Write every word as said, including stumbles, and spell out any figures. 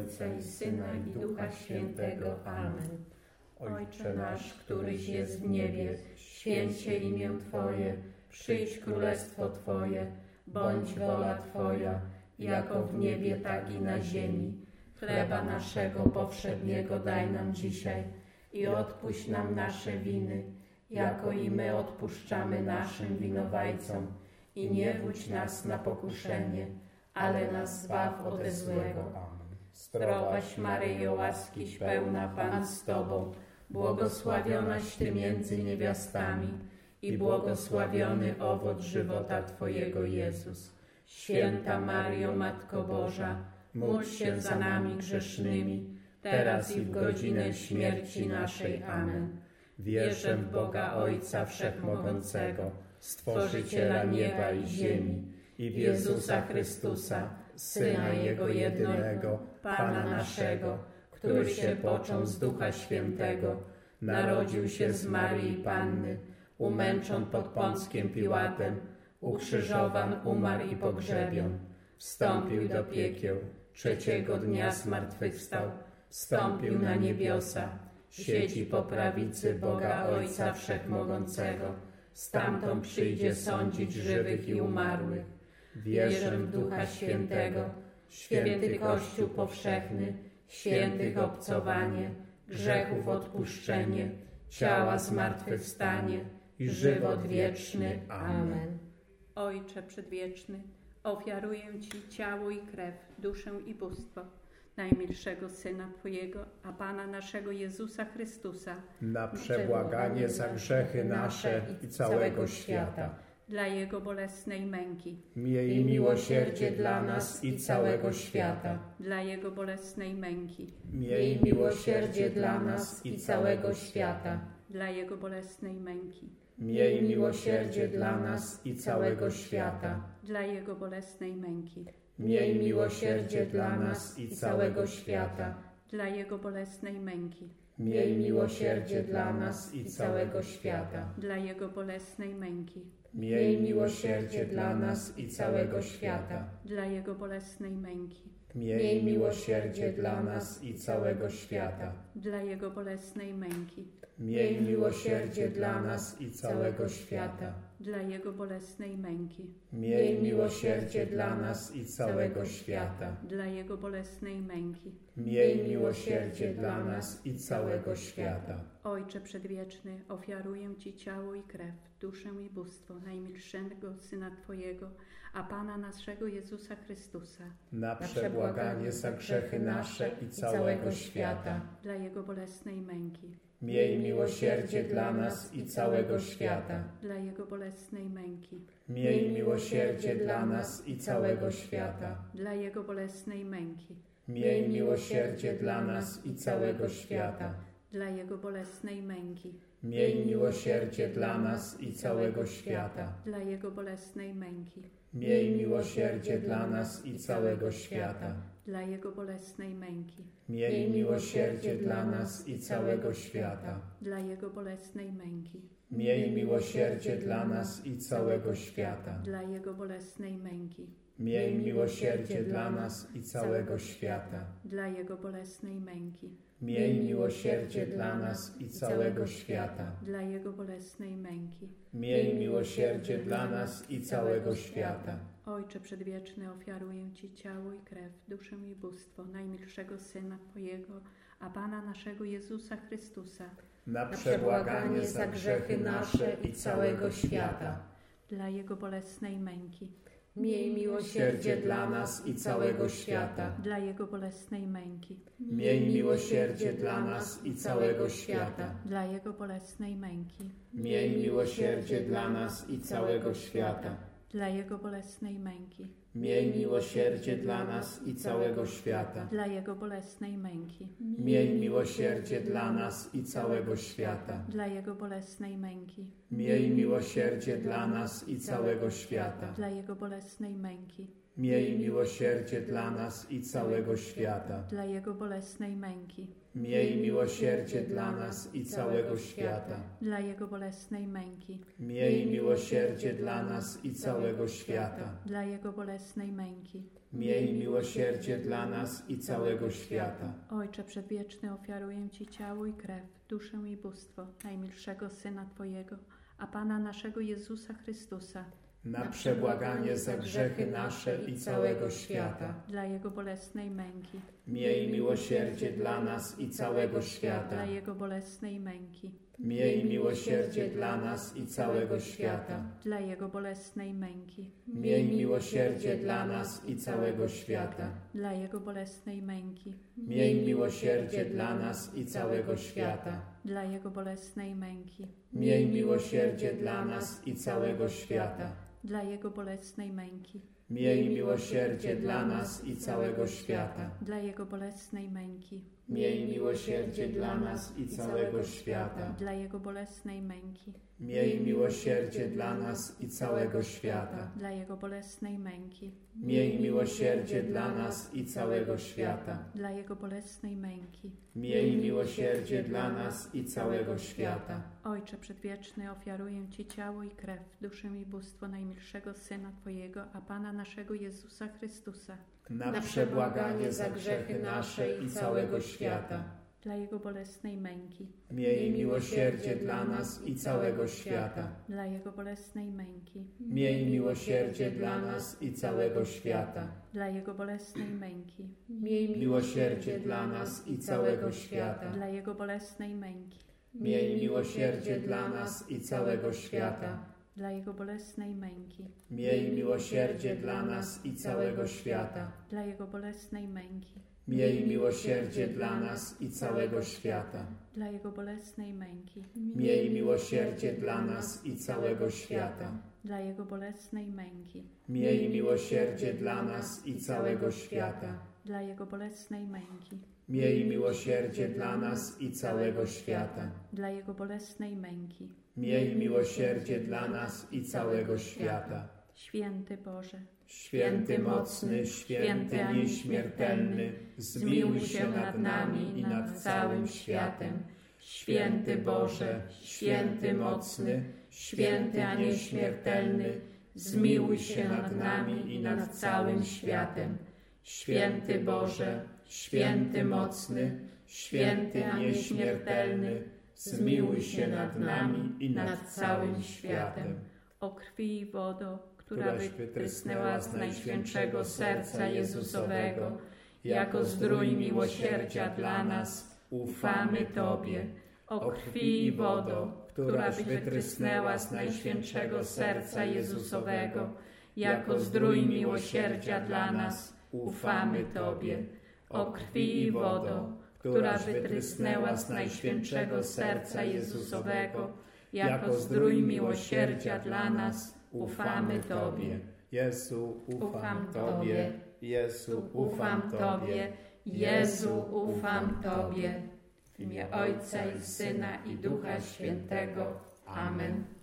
Ojca i Syna i Ducha Świętego. Amen. Ojcze nasz, któryś jest w niebie, święć się imię Twoje, przyjdź królestwo Twoje, bądź wola Twoja, jako w niebie, tak i na ziemi. Chleba naszego powszedniego daj nam dzisiaj i odpuść nam nasze winy, jako i my odpuszczamy naszym winowajcom. I nie wódź nas na pokuszenie, ale nas zbaw ode złego. Zdrowaś Maryjo, łaskiś pełna, Pan z Tobą, błogosławionaś Ty między niewiastami i błogosławiony owoc żywota Twojego, Jezus. Święta Maryjo, Matko Boża, módl się za nami grzesznymi, teraz i w godzinę śmierci naszej. Amen. Wierzę w Boga Ojca Wszechmogącego, Stworzyciela nieba i ziemi, i w Jezusa Chrystusa, Syna Jego jedynego, Pana naszego, który się począł z Ducha Świętego, narodził się z Maryi Panny, umęczon pod Pąckiem Piłatem, ukrzyżowan, umarł i pogrzebion, wstąpił do piekieł, trzeciego dnia zmartwychwstał, wstąpił na niebiosa, siedzi po prawicy Boga Ojca Wszechmogącego, stamtąd przyjdzie sądzić żywych i umarłych. Wierzę w Ducha Świętego, święty Kościół powszechny, świętych obcowanie, grzechów odpuszczenie, ciała zmartwychwstanie i żywot wieczny. Amen. Ojcze Przedwieczny, ofiaruję Ci ciało i krew, duszę i bóstwo najmilszego Syna Twojego, a Pana naszego Jezusa Chrystusa, na przebłaganie za grzechy nasze i całego świata, dla Jego bolesnej męki, miej miłosierdzie dla nas i całego świata, dla Jego bolesnej męki, miej miłosierdzie dla nas i całego świata, dla Jego bolesnej męki, miej miłosierdzie dla nas i całego świata, dla Jego bolesnej męki, miej miłosierdzie dla nas i całego świata, dla Jego bolesnej męki, miej miłosierdzie dla nas i całego świata, dla Jego bolesnej męki, miej miłosierdzie dla nas i całego świata, dla Jego bolesnej męki, miej miłosierdzie dla nas i całego świata, dla Jego bolesnej męki, miej miłosierdzie dla nas i całego świata, dla Jego bolesnej męki, miej miłosierdzie dla nas i całego świata, dla Jego bolesnej męki, miej miłosierdzie dla nas i całego świata. Ojcze Przedwieczny, ofiaruję Ci ciało i krew, duszę i bóstwo najmilszego Syna Twojego, a Pana naszego Jezusa Chrystusa, na przebłaganie za grzechy nasze i całego świata, dla Jego bolesnej męki, miej miłosierdzie dla nas i całego świata, dla Jego bolesnej męki, miej miłosierdzie dla nas i całego świata, dla Jego bolesnej męki, miej miłosierdzie dla nas i całego świata, dla Jego bolesnej męki, miej miłosierdzie dla nas i całego świata, dla Jego bolesnej męki, miej miłosierdzie dla nas i całego świata, dla Jego bolesnej męki, miej miłosierdzie dla nas i całego świata, dla Jego bolesnej męki, miej miłosierdzie dla nas i całego świata, dla Jego bolesnej męki, miej miłosierdzie dla nas i całego świata, dla Jego bolesnej męki, miej miłosierdzie dla nas i całego świata, dla Jego bolesnej męki, miej miłosierdzie dla nas i całego świata. Ojcze Przedwieczny, ofiaruję Ci ciało i krew, duszę i bóstwo najmilszego Syna Twojego, a Pana naszego Jezusa Chrystusa, na przebłaganie za grzechy nasze i całego świata, dla Jego bolesnej męki, miej miłosierdzie dla nas i całego świata, dla Jego bolesnej męki, miej miłosierdzie dla nas i całego świata, dla Jego bolesnej męki, miej miłosierdzie dla nas i całego świata, dla Jego bolesnej męki, miej miłosierdzie dla nas i całego świata, dla Jego bolesnej męki, miej miłosierdzie dla nas i całego świata, dla Jego bolesnej męki, miej miłosierdzie dla nas i całego świata, dla Jego bolesnej męki, Miej miłosierdzie dla nas i całego świata. Dla Jego bolesnej męki. Miej miłosierdzie dla nas i całego świata. Dla Jego bolesnej męki. Miej miłosierdzie dla nas i całego świata. Dla Jego bolesnej męki. Miej miłosierdzie dla nas i całego świata. Ojcze Przedwieczny, ofiaruję Ci ciało i krew, duszę i bóstwo najmilszego Syna Twojego, a Pana naszego Jezusa Chrystusa, na przebłaganie za grzechy nasze i całego świata. Dla Jego bolesnej męki. Miej miłosierdzie dla nas i całego świata. Dla Jego bolesnej męki. Miej miłosierdzie dla nas i całego świata. Dla Jego bolesnej męki. Miej miłosierdzie dla nas i całego świata. Dla Jego bolesnej męki. Miej miłosierdzie dla nas i całego świata. Dla Jego bolesnej męki. Miej miłosierdzie dla nas i całego świata. Dla Jego bolesnej męki. Miej miłosierdzie dla nas i całego świata. Dla Jego bolesnej męki. Miej miłosierdzie dla nas i całego świata. Dla Jego bolesnej męki. Miej miłosierdzie dla nas i całego świata. Dla Jego bolesnej męki. Miej miłosierdzie dla nas i całego świata. Dla Jego bolesnej męki. Miej miłosierdzie dla nas i całego świata. Ojcze Przedwieczny, ofiaruję Ci ciało i krew, duszę i bóstwo najmilszego Syna Twojego, a Pana naszego Jezusa Chrystusa, na przebłaganie za grzechy nasze i całego świata. Dla Jego bolesnej męki. Miej miłosierdzie dla nas i całego świata. Dla Jego bolesnej męki. Miej miłosierdzie dla nas i całego świata. Dla Jego bolesnej męki. Miej miłosierdzie dla nas i całego świata. Dla Jego bolesnej męki. Miej miłosierdzie dla nas i całego świata. Dla Jego bolesnej męki. Miej miłosierdzie dla nas i całego świata. Dla Jego bolesnej męki. Miej miłosierdzie dla nas i całego świata. Dla Jego bolesnej męki. Miej miłosierdzie dla nas i całego świata. Dla Jego bolesnej męki. Miej miłosierdzie dla nas i całego świata. Dla Jego bolesnej męki. Miej miłosierdzie dla nas i całego świata. Dla Jego bolesnej męki. Miej miłosierdzie dla nas i całego świata. Święty Boże, święty mocny, święty nieśmiertelny, zmiłuj się nad nami i nad całym światem. Święty Boże, święty mocny, święty a nieśmiertelny, zmiłuj się nad nami i nad całym światem. Święty Boże, święty mocny, święty a nieśmiertelny, zmiłuj się nad nami i nad całym światem. O krwi i wodo, która wytrysnęła z najświętszego serca Jezusowego, jako zdrój miłosierdzia dla nas, ufamy Tobie. O krwi i wodo, któraś wytrysnęła z najświętszego serca Jezusowego, jako zdrój miłosierdzia dla nas, ufamy Tobie. O krwi i wodo, która wytrysnęła z najświętszego serca Jezusowego, jako zdrój miłosierdzia dla nas, ufamy Tobie. Jezu, ufam, ufam Tobie. Tobie. Jezu, Ufam Tobie. Jezu, ufam Tobie. W imię Ojca i Syna i Ducha Świętego. Amen.